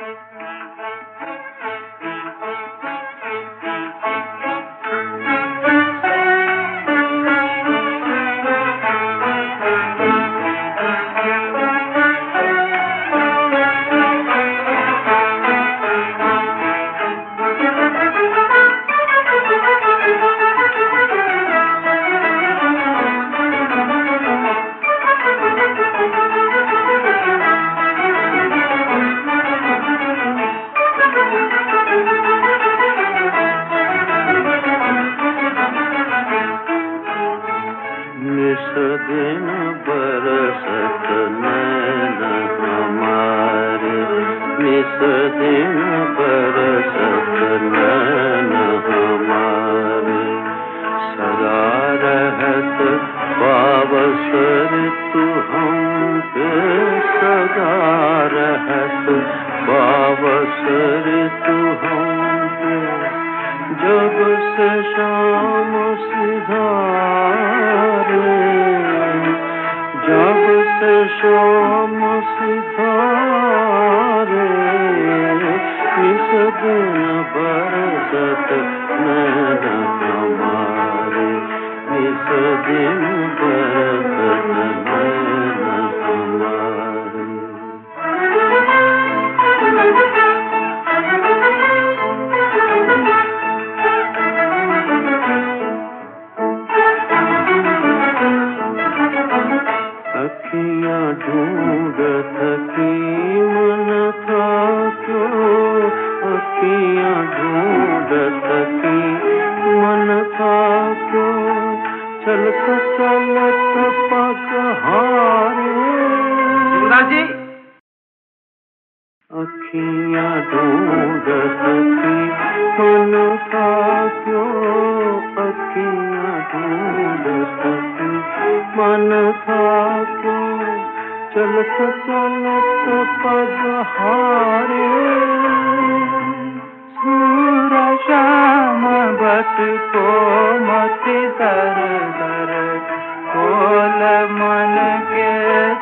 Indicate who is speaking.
Speaker 1: दिन बरसत नैन हमारे, निस दिन बरसत नैन हमारे। सदा रहत पावस ऋतु हम पे, सदा रहत पावस ऋतु हम पे। जब से शाम सिधारे, जब से शाम सिधारे, इस दिन बरसत नैन हमारे, इस दिन बरसत नैन हमारे। अखियाँ ढूंढत थी मन था क्यों, अखियाँ ढूंढत थी मन था क्यों। चलत चलत पग हारे,
Speaker 2: जी
Speaker 1: अखियाँ ढूंढत थी मन था क्यों, अखियाँ ढूंढत थी मन था क्यों। चलत चलत पग हारे, सूरज श्याम बट को मति दर दर, खोल मन के